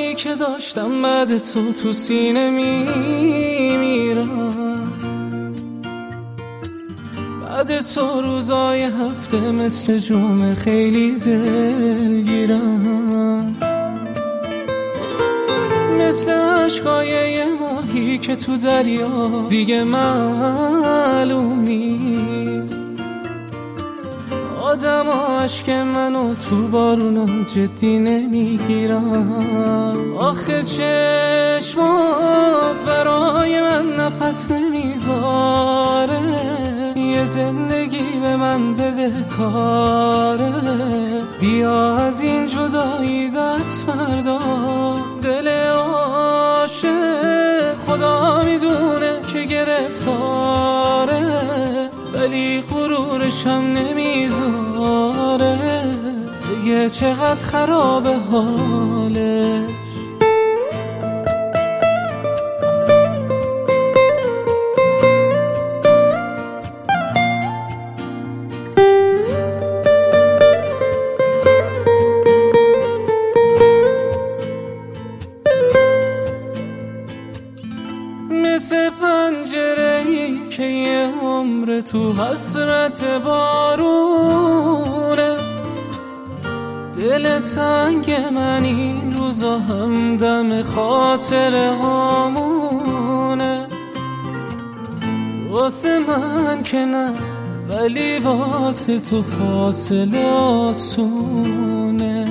روزایی که داشتم بعد تو سینه میمیرم، بعد تو روزای هفته مثل جمعه خیلی دلگیرم، مثل عشقای یه ماهی که تو دریا دیگه معلوم نیست. آدم عشق منو تو بارونا جدی نمیگیرم. آخه چشمات برای من نفس نمیذاره، یه زندگی به من بده کاره. بیا از این جدایی دست بردار، دل عاشق خدا میدونه که گرفتاره، ولی غرورشم نمیذاره دیگه چقدر خرابه حالش. مثل پنجره‌ای که یه عمر تو حسرت بارونه، دل تنگ من این روزا همدم خاطره هامونه. واسه من که نه، ولی واسه تو فاصله آسونه.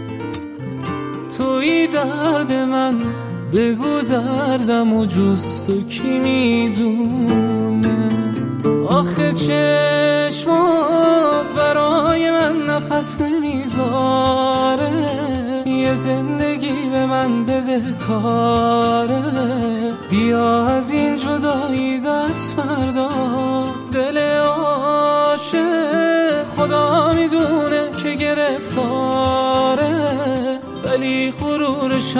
توی درد من بگو دردم و جز تو کی میدونه. آخه چشمات برای من نفس نمیذاره، یه زندگی به من بده کاره. بیا از این جدایی دست بردار، دل عاشق خدا میدونه که گرفتاره، ولی غرورشم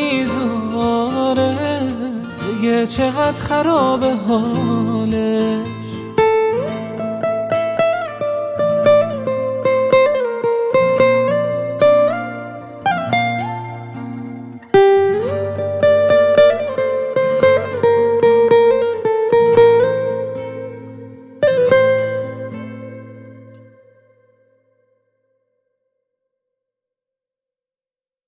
نمیذاره دیگه چقدر خرابه حاله.